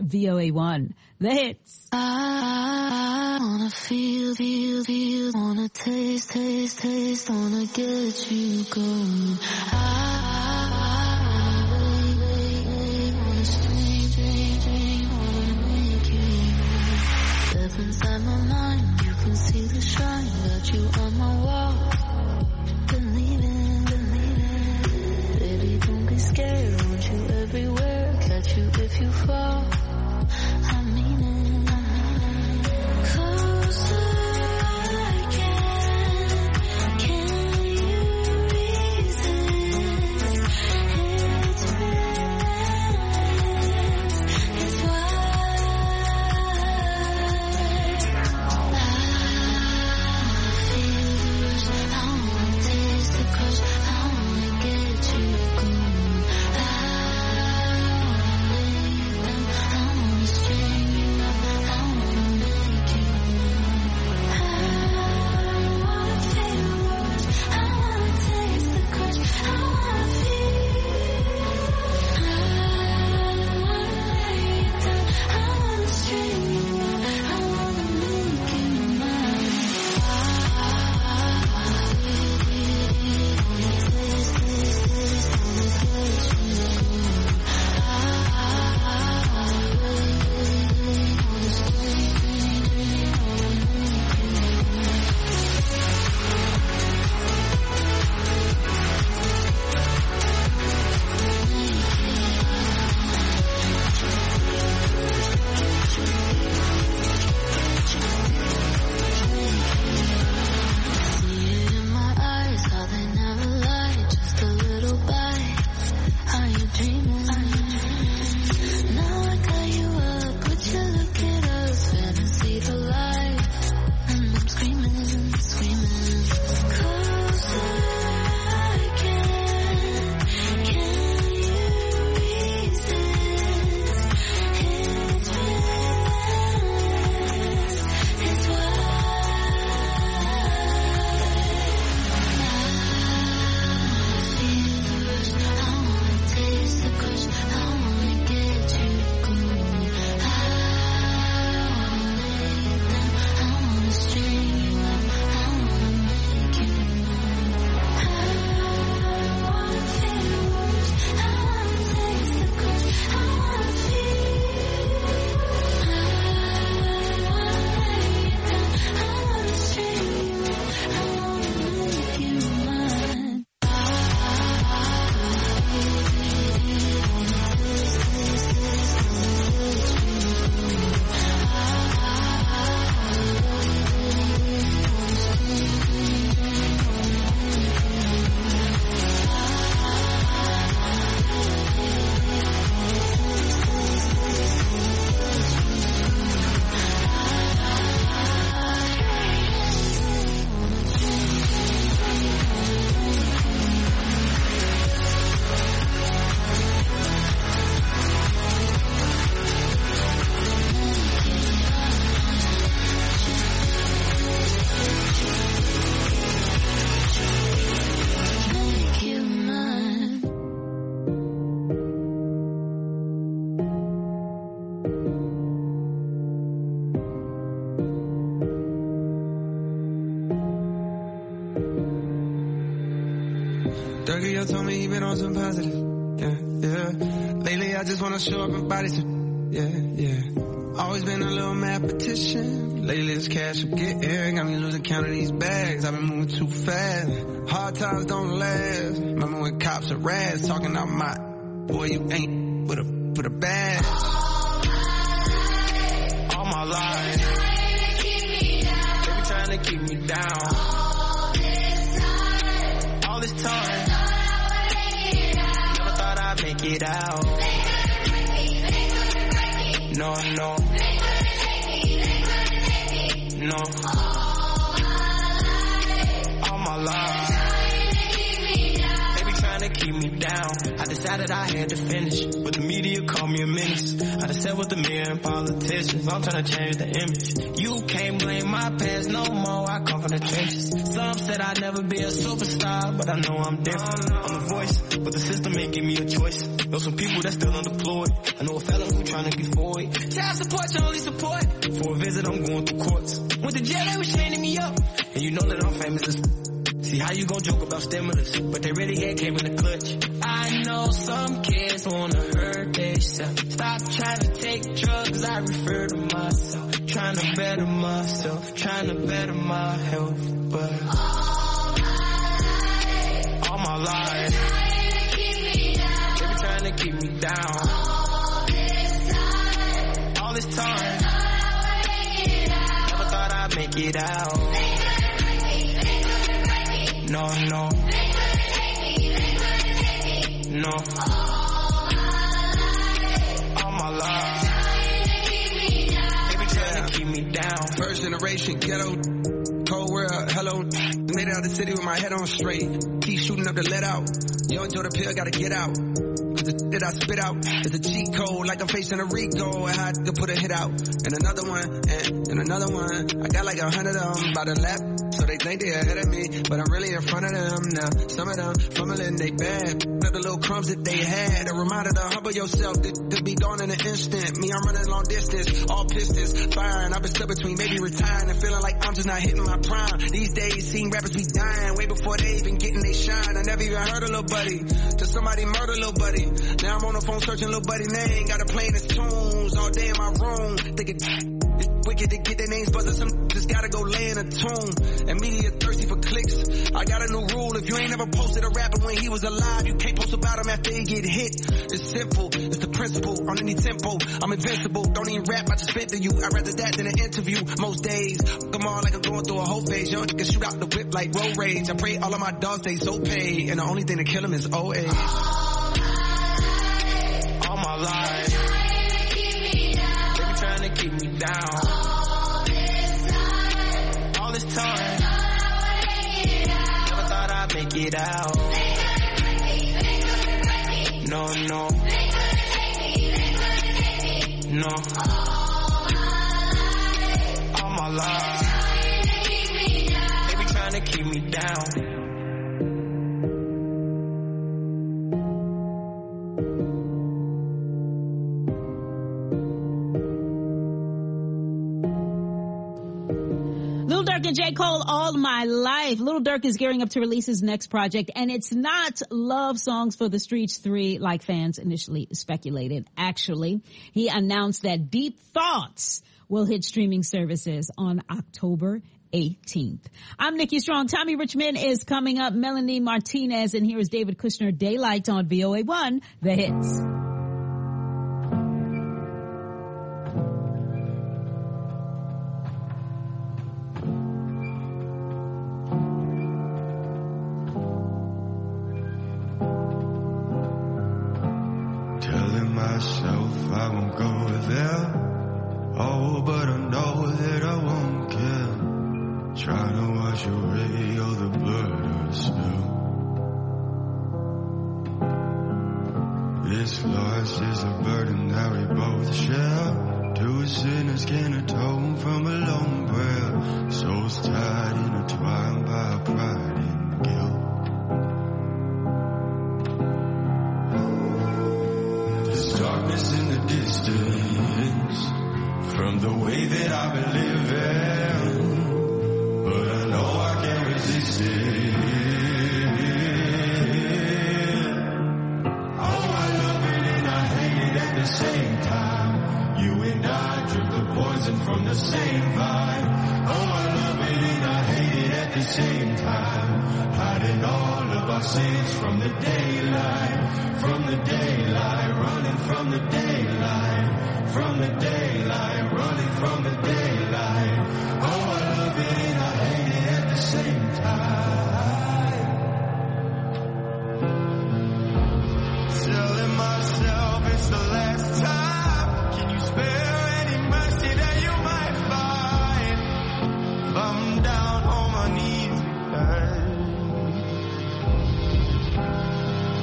VOA1, the hits. I wanna feel, wanna taste, wanna get you going. I wanna wait, wanna dream, wanna make you move. Deep inside my mind, you can see the shine, got you on my wall. Believe it, baby, don't be scared, want you everywhere, catch you if you fall. I mean it. Dougie told me he been on some positive, yeah. Lately I just wanna show up and body some, yeah. Always been a little mathematician. Lately this cash will get air. Got me losing count of these bags. I've been moving too fast. Hard times don't last. Remember when cops are rats talking out my boy, you ain't with a bag. All my life. They been trying to keep me down. All this time. Never thought I'd make it out. No. All my life. They be trying trying to keep me down. I decided I had to finish, but the media called me a menace. I done sat with the mayor and politicians, I'm trying to change the image. You can't blame my past no more, I come from the trenches. Some said I'd never be a superstar, but I know I'm different. I'm a voice, but the system ain't give me a choice. Know some people that still unemployed. I know a fella who trying to get void. Child support, your only support. For a visit, I'm going through courts. Went to jail, they was chaining me up. And you know that I'm famous as see how you gon' joke about stimulus, but they really ain't came in the clutch. I know some kids wanna hurt themselves. Stop trying to take drugs, I refer to myself. Trying to better myself, trying to better my health, but all my life, they been trying to keep me down. All this time, never thought I'd make it out. No, no. No. All my life. They been trying to keep me down. First generation ghetto. Cold world, hello. Made it out the city with my head on straight. Keep shooting up to let out. Yo, enjoy the pill, gotta get out. Cause the that I spit out is a cheat code, like I'm facing a Rico. And I could put a hit out. And another one, and another one. I got like 100 of them by the lap. So they think they ahead of me, but I'm really in front of them now. Some of them fumbling, they bad. Up the little crumbs that they had. A reminder to humble yourself, that could be gone in an instant. Me, I'm running long distance, all pistons firing. I've been stuck between maybe retiring and feeling like I'm just not hitting my prime. These days, seeing rappers be dying way before they even getting they shine. I never even heard of Lil Buddy, till somebody murder Lil Buddy. Now I'm on the phone searching Lil Buddy name. Got her playing his tunes all day in my room. Thinking it's wicked to get their names buzzing. Some just gotta go lay in a tomb. And media thirsty for clicks. I got a new rule. If you ain't never posted a rapper when he was alive, you can't post about him after he get hit. It's simple. It's the principle. On any tempo, I'm invincible. Don't even rap, I just spit to you. I'd rather that than an interview. Most days, come on like I'm going through a whole phase. Young nigga shoot out the whip like road rage. I pray all of my dogs stay so paid. And the only thing to kill him is old age. All my life, they been trying to keep me down. All this time, never thought I'd make it out. No, no, no. All my life, they been trying to keep me down. Lil Durk and J. Cole, All My Life. Lil Durk is gearing up to release his next project, and it's not Love Songs for the Streets 3 like fans initially speculated. Actually, he announced that Deep Thoughts will hit streaming services on October 18th. I'm Nikki Strong. Tommy Richmond is coming up. Melanie Martinez, and here is David Kushner, Daylight on VOA1, The Hits. Myself, I won't go there. Oh, but I know that I won't care. Trying to wash away all the blood I spill. This loss is a burden that we both share. Two sinners can atone from a long prayer. Souls tied, intertwined by pride and guilt. Darkness in the distance from the way that I've been living, but I know I can't resist it. Oh, I love it and I hate it at the same time. You and I drink the poison from the same vine. Oh, I love it and I hate it at the same time. Hiding all of our sins from the daylight, from the daylight, running from the daylight, from the daylight, running from the daylight. Oh, I love it and I hate it at the same time. Telling myself it's the last time. Can you spare any mercy that you might find? If I'm down on my knees again.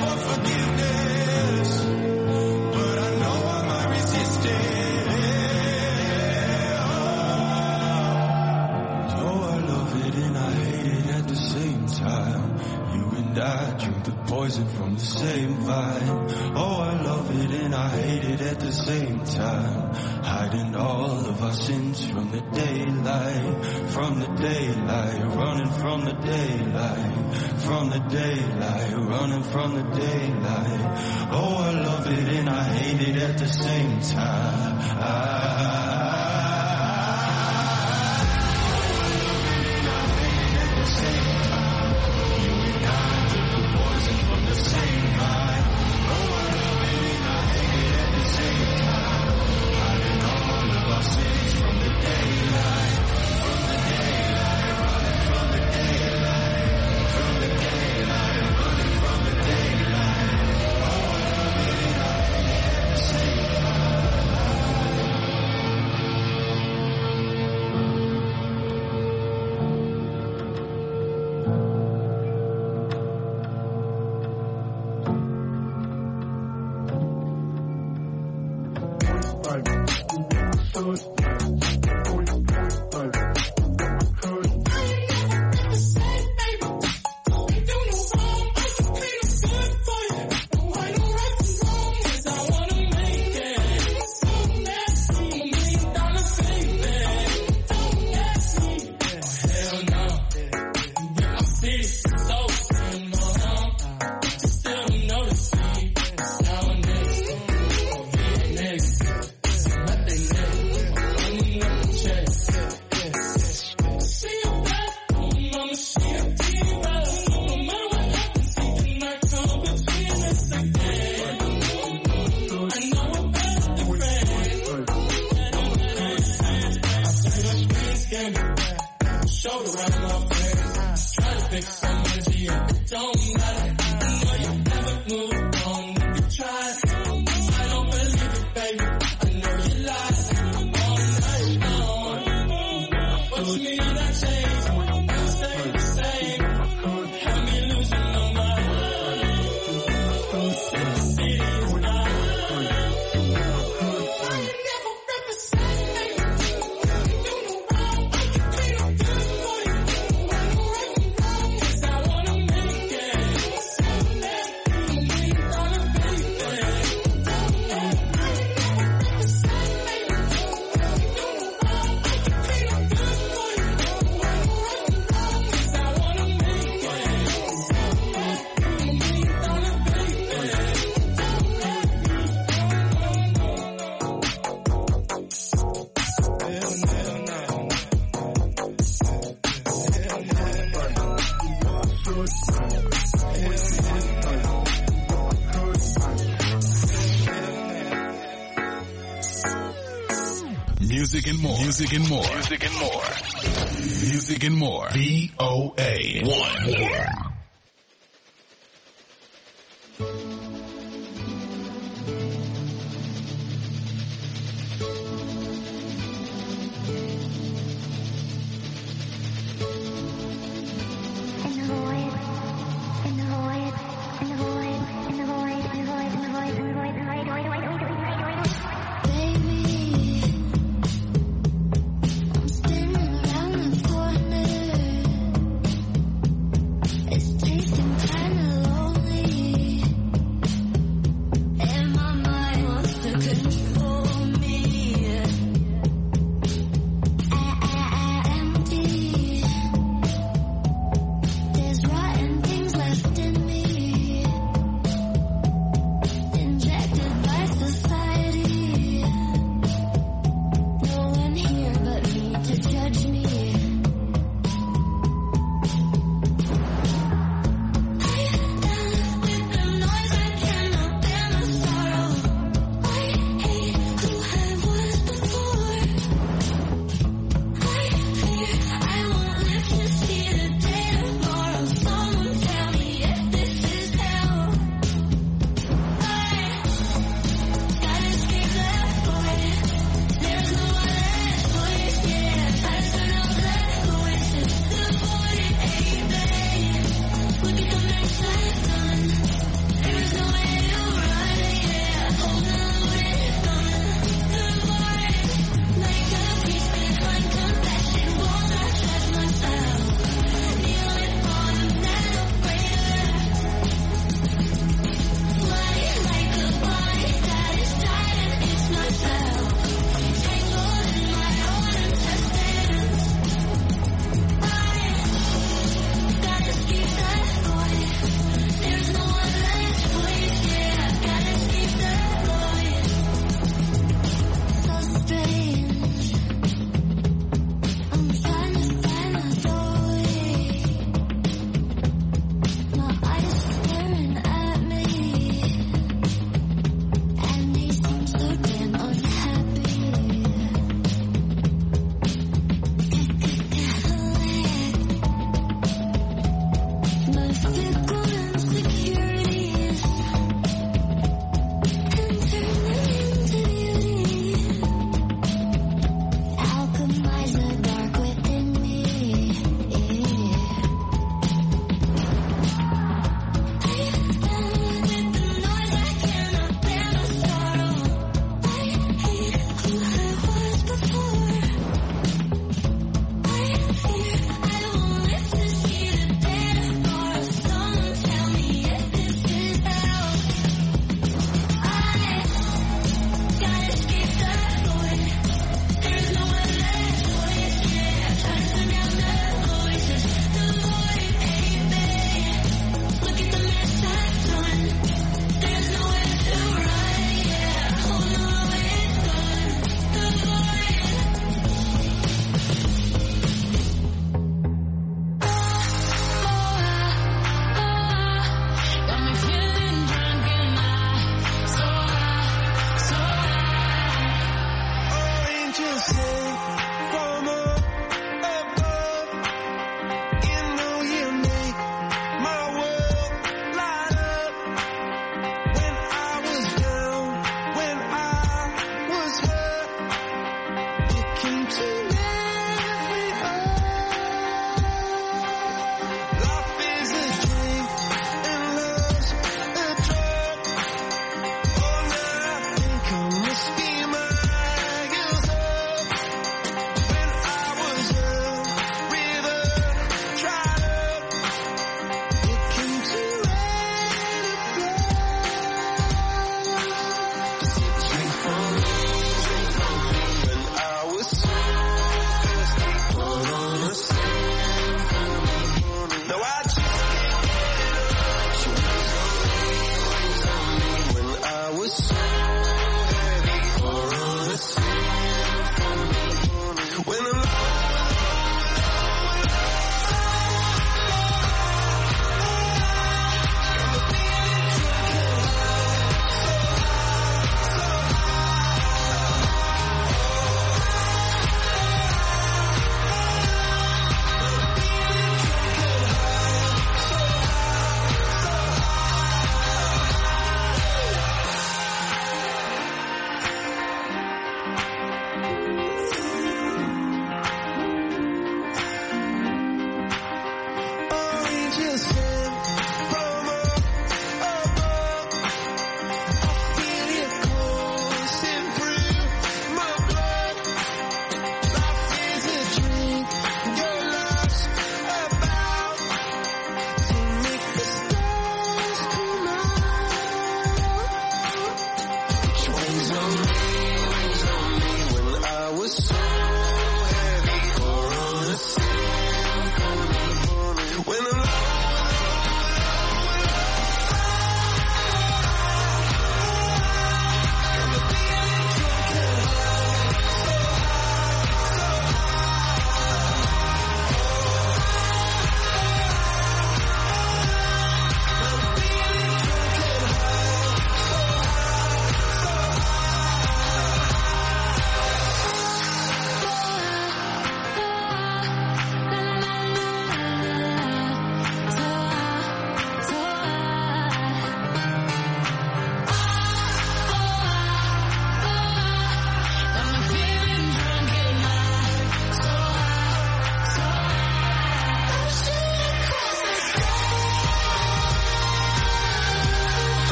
for forgiveness, but I know I might resist it. Oh, I love it and I hate it at the same time. You and I drink the poison from the same vine. Oh, I love it and I hate it at the same time. Hiding all of our sins from the daylight, running from the daylight, running from the daylight. Oh, I love it and I hate it at the same time. Music and more. Music and more. Music and more. Music and more. VOA1. It's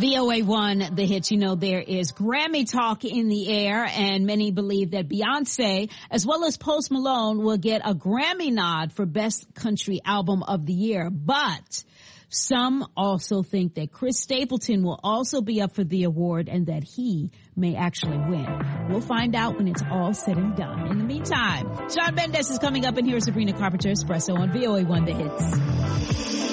VOA1, the hits. You know, there is Grammy talk in the air, and many believe that Beyonce, as well as Post Malone, will get a Grammy nod for Best Country Album of the Year. But some also think that Chris Stapleton will also be up for the award and that he may actually win. We'll find out when it's all said and done. In the meantime, Shawn Mendes is coming up, and here's Sabrina Carpenter Espresso on VOA1, the hits.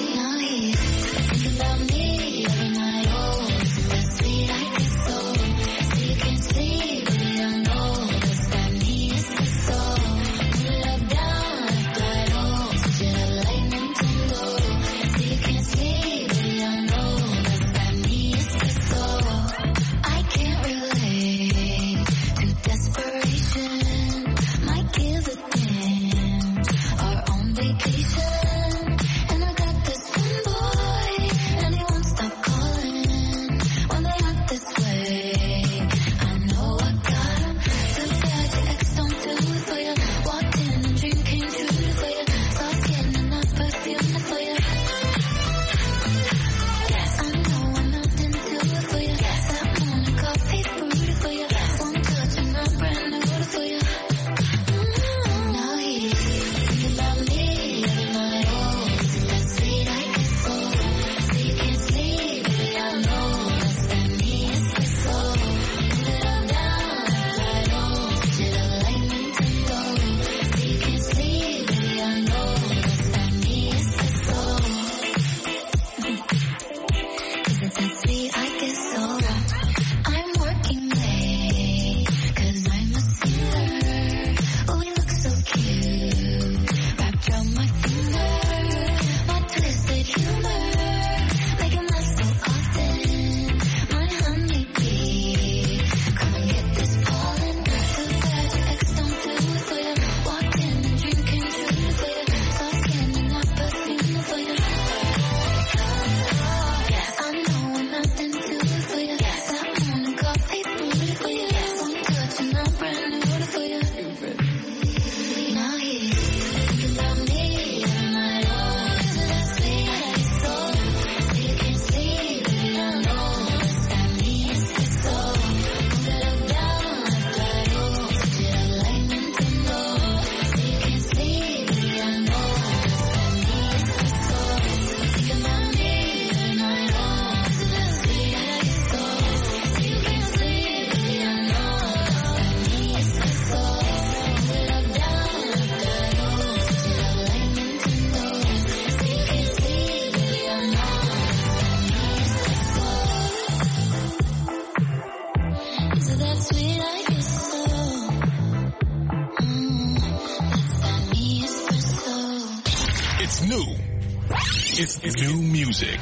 It's new music.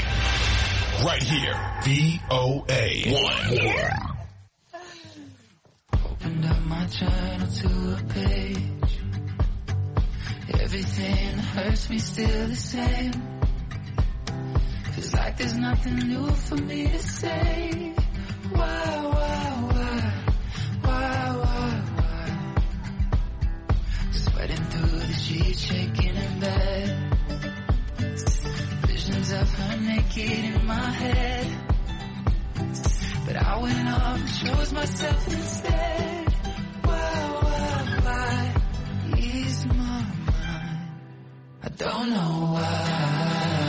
Right here. VOA1. Opened up my journal to a page. Everything that hurts me still the same. Feels like there's nothing new for me to say. Why? Sweating through the sheets, shaking in bed. Visions of her naked in my head. But I went off and chose myself instead. Why? Ease my mind. I don't know why.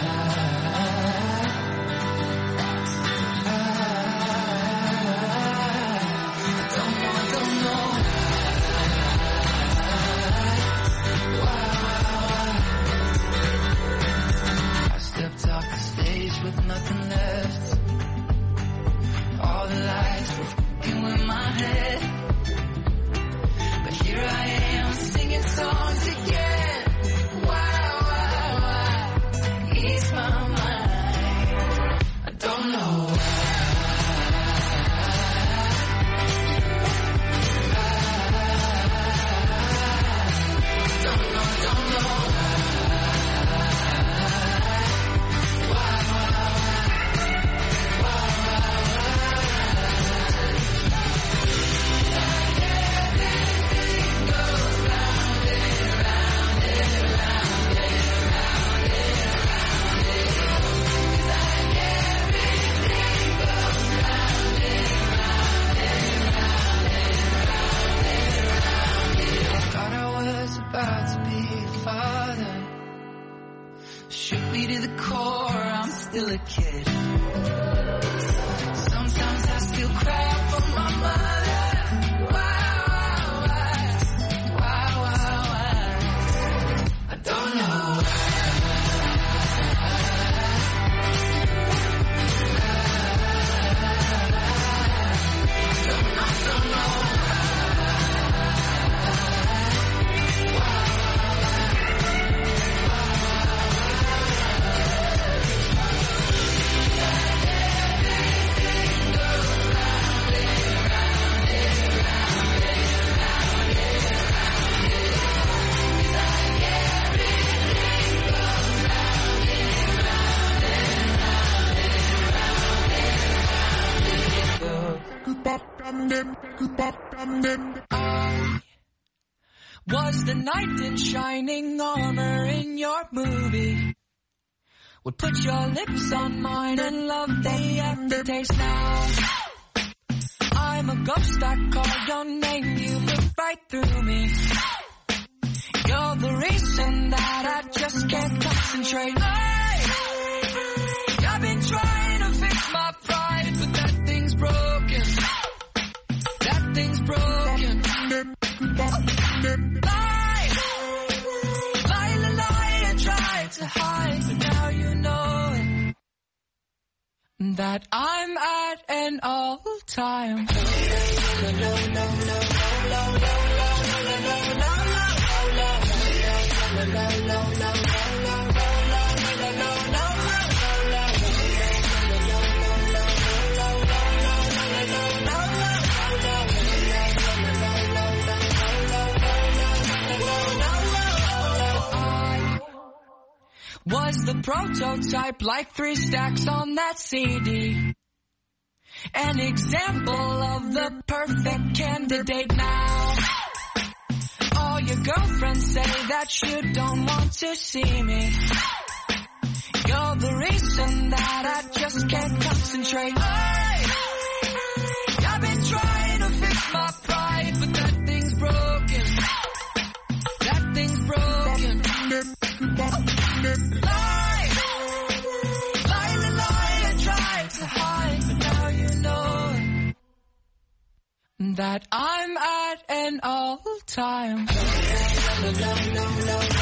With nothing left, all the lights were f***ing with my head. But here I am singing songs again. Why? me to the core, I'm still a kid. Sometimes I still cry for my mother. Why? I don't know. I was the knight in shining armor in your movie. Would put your lips on mine and love the aftertaste now. I'm a ghost, I call your name, you look right through me. You're the reason that I just can't concentrate. I've been trying to fix my pride, but that thing's broken. That thing's broken. Lie, I tried to hide, but now you know it. That I'm at an all-time. Was the prototype like 3 stacks on that CD? An example of the perfect candidate now. All your girlfriends say that you don't want to see me. You're the reason that I just can't concentrate. I've been trying to fix my pride, but that thing's broken. That thing's broken. Lie, I tried to hide, but now you know it. That I'm at an all-time.